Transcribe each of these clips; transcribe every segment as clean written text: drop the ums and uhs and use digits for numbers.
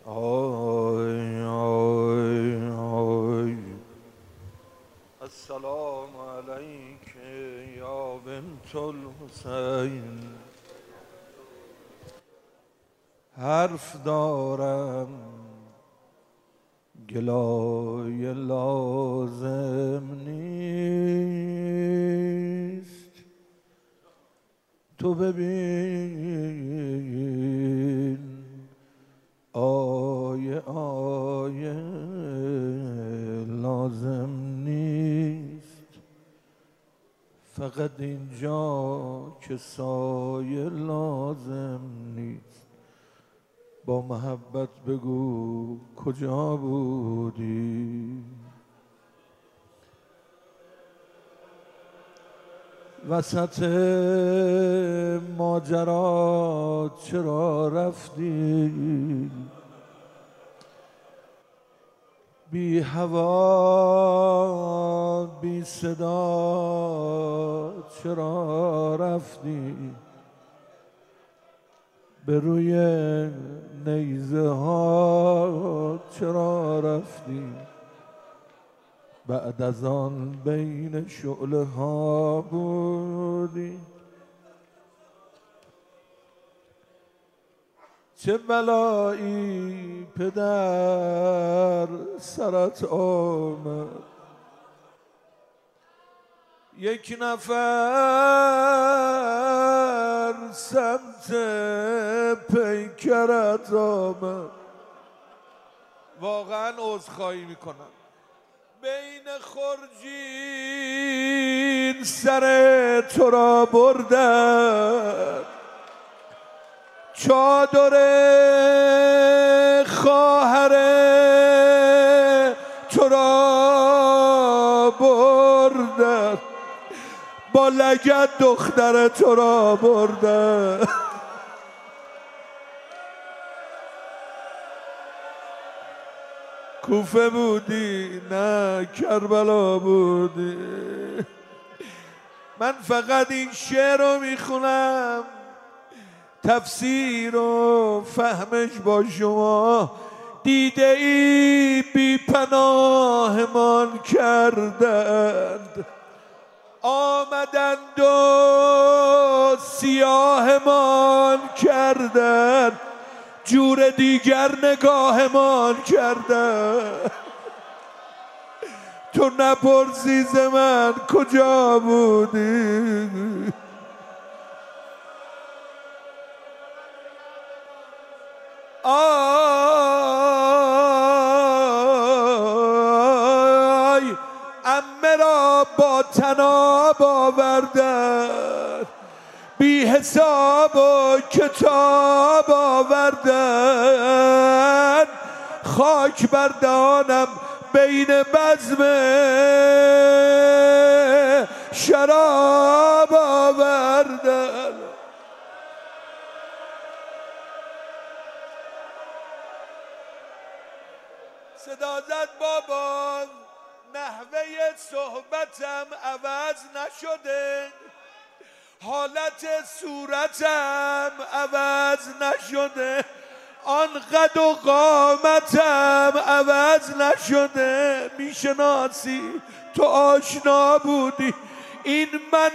آی آی آی السلام علیک یا بنت الحسین. حرف دارم گلای لازم نیست، تو ببین آیه آیه لازم نیست، فقط اینجا که سایه لازم نیست. با محبت بگو کجا بودی؟ وسط ماجرا چرا رفتی؟ بی هوا بی صدا چرا رفتی؟ به روی نیزه ها چرا رفتی؟ بعد از آن بین شعله ها بودی. چه بلایی پدر سرت آمد؟ یک نفر سمت پیکرت آمد. واقعا عذرخواهی میکنم. بین خرجین سر تو را بردن، چادر خواهر تو را بردن، با لگد دختر تو را بردن. کوفه بودی نه کربلا بودی. من فقط این شعر رو میخونم، تفسیر و فهمش با شما. دیده ای بی پناهمان کردند، آمدند و سیاهمان کردند، جور دیگر نگاهمان کردند. تو نپرسی ز من کجا بودی؟ آی عمه را با طناب آوردن، بی حساب و کتاب آوردن، خاک بر دهانم بین بزم شراب آوردن. صدا زد بابا نحوه صحبتم عوض نشده، حالت صورتم عوض نشده، آن قد و قامتم عوض نشده. میشناسی تو آشنا بودی، این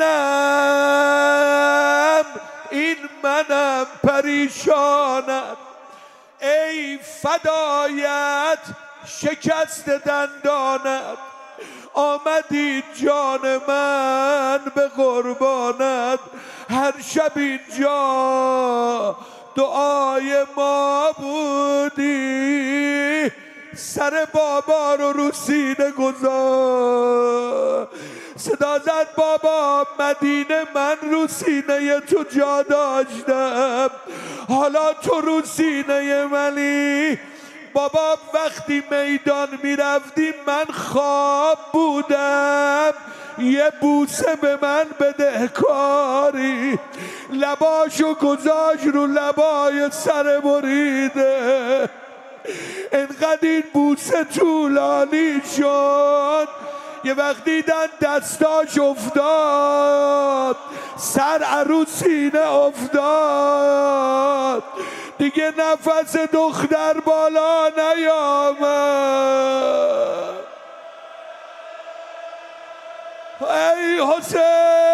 منم پریشانم. ای فدایت شکست دندانت، آمدی جان من به قربانت. هر شب اینجا دعای ما بودی، سر بابا رو سینه گذار. صدا زد بابا مدینه من رو سینه تو جا داشتم، حالا تو رو سینه منی. بابا وقتی میدان میرفتی من خواب بودم، یه بوسه به من بده کاری. لباشو گذاشت رو لبای سر بریده، انقدر این بوسه طولانی شد. یه وقت دیدن دستاش افتاد، سر عروسینه افتاد. دیگه نفس دختر بالا نیامد. ای حسین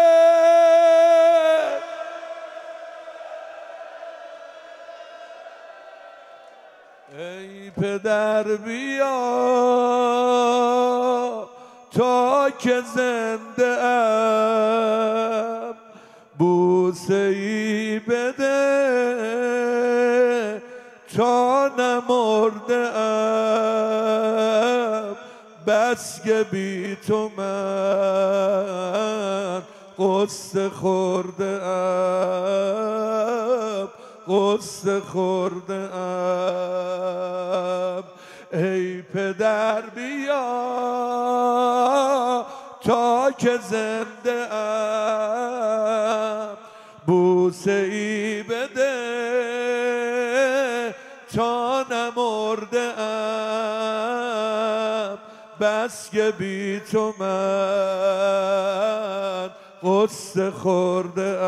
ای پدر بیا تا که زنده ام، بوسه ای بده تا نمرده ام، بس که بی تو من قصه خورده ام، قصه خورده ام. ای پدر بیا تا که زنده ام، بوسه ای بده تا نمرده ام، بس که بی تو من قصه خورده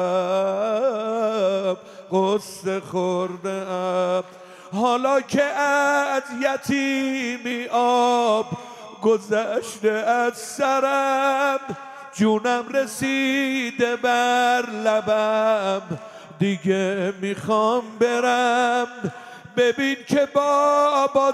ام، قصه خورده ام. حالا که از یتیمی آب گذشته از سرم، جونم رسیده بر لبم، دیگه میخوام برم. ببین که بابا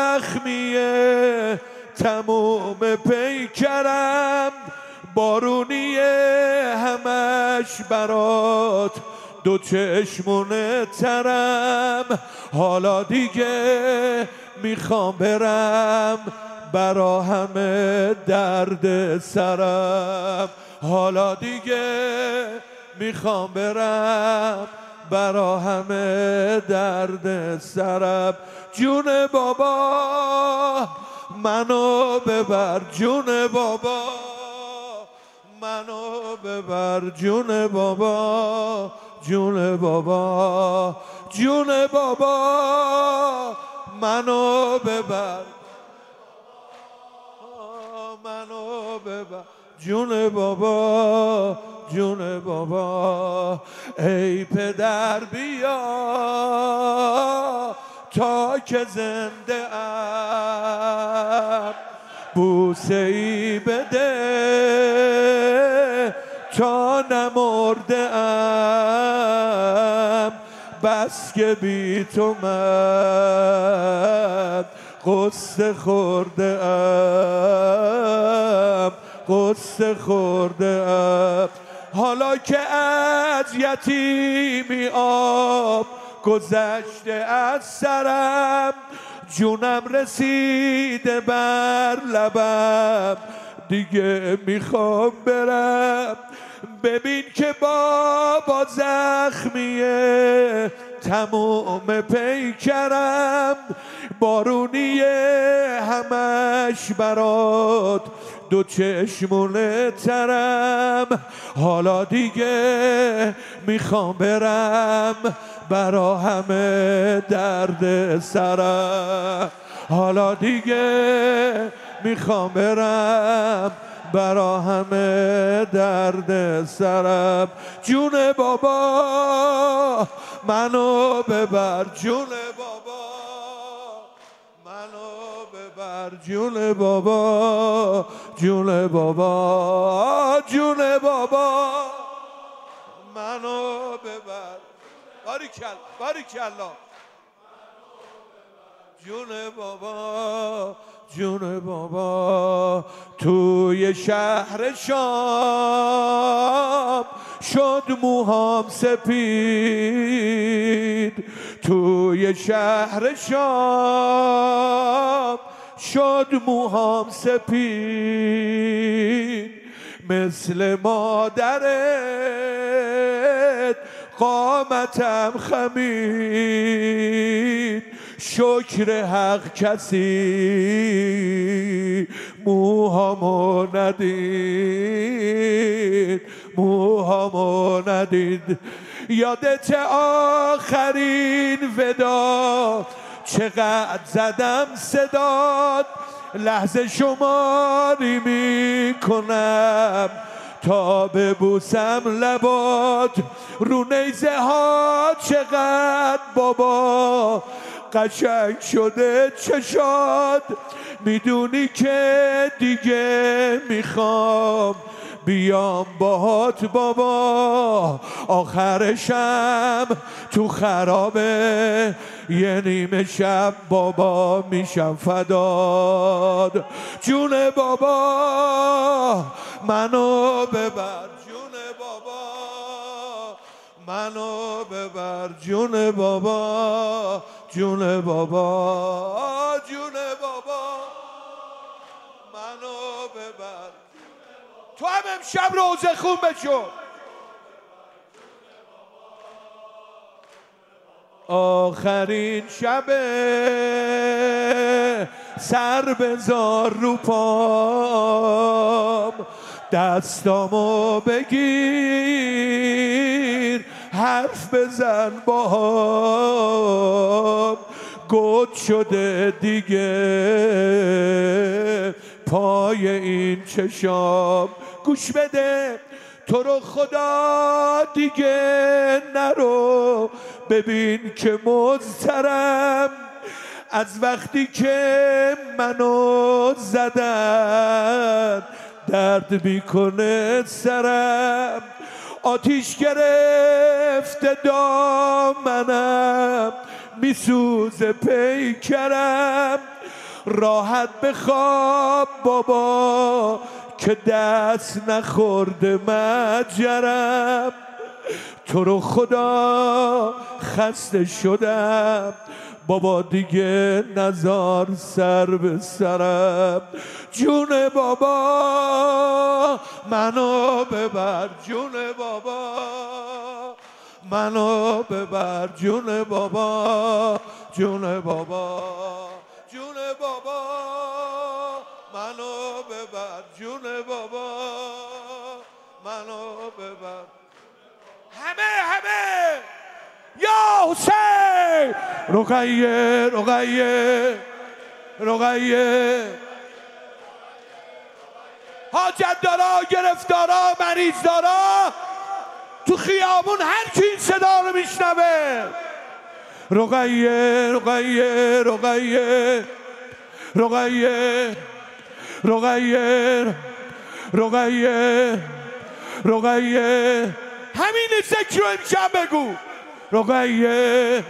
زخمیه تموم پیکرم، بارونیه همش برات دو چشمونه ترم. حالا دیگه میخوام برم برا همه درد سرم، حالا دیگه میخوام برم برا همه درد سرم. جون بابا منو ببر، جون بابا منو ببر، جون بابا جون بابا جون بابا منو ببر، منو ببر، جون بابا جون بابا. ای پدر بیا تا که زنده ام، بوسه ای بده تا نمرده ام، بس که بی تو من قصه خورده ام، قصه خورده ام. حالا که از یتیمی آب گذشته از سرم، جونم رسیده بر لبم، دیگه میخوام برم. ببین که بابا زخمیه تموم پیکرم، بارونیه همش برات دو چشمونه ترم. حالا دیگه میخوام برم برا همه درد سرم، حالا دیگه میخوام برم برا همه درد سرم. جون بابا منو ببر، جون بابا منو ببر، جون بابا جون بابا جون بابا منو ببر. باریکلا باریکلا. جون بابا جون بابا. توی شهر شام شد موهام سپید، توی شهر شام شد موهام سپید، مثل مادرت قامتم خمید. شکر حق کسی موهامو ندید، موهامو ندید. یادت آخرین ودا چقدر زدم صدات، لحظه شماری میکنم تا ببوسم لبات رو نیزه ها چقدر بابا قشنگ شده چشات میدونی که دیگه میخوام بیام باهات بابا آخرشم تو خرابه یه نیمه شب بابا میشم فداد جون بابا منو ببر جون بابا منو ببر جون بابا جون بابا جون بابا منو ببر تو هم امشب روزه خون بشو آخرین شب سر بذار رو پام دستامو بگیر حرف بزن باهام گد شده دیگه پای این چشام گوش بده تو رو خدا دیگه نرو ببین که مضطرم از وقتی که منو زدن درد میکنه سرم آتیش گرفته دامنم میسوزه پیکرم راحت بخواب بابا که دست نخورده مجرم تو رو خدا خسته شدم بابا دیگه نزار سر به سرم جون بابا منو ببر جون بابا منو ببر جون بابا جون بابا جون بابا منو ببر جون بابا منو ببر همه یا حسین رقیه حاجت دارا گرفتارا مریض دارا تو خیابون هر کی این صدا رو میشنوه رقیه همین ذکر رو امشب بگو رقیه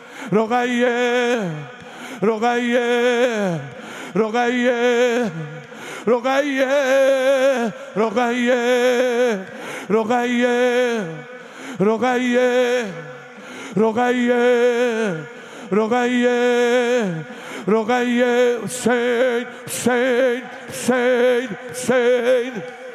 حسین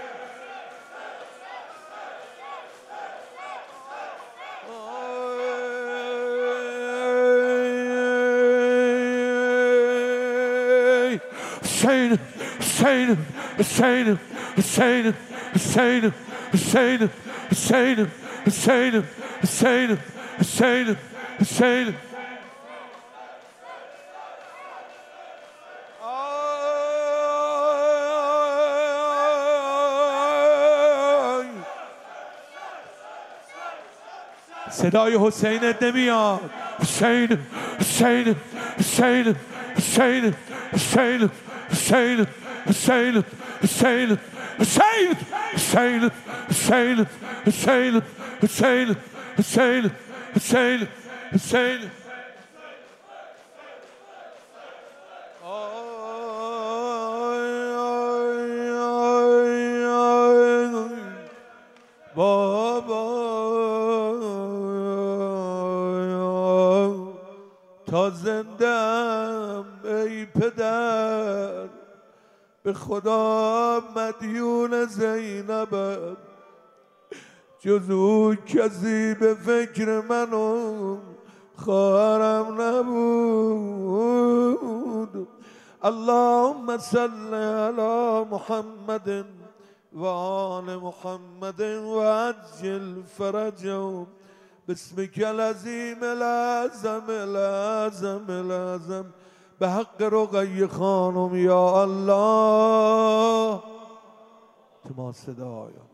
صدای حسینت نمیاد حسین تا زندم ای پدر به خدا مدیون زینبم جز او کسی به فکر من و خواهرم نبود اللهم صل علی محمد و آل محمد و عجل فرجهم باسمك العظیم العظم به حق رقیه خانم یا الله تو ما صدایا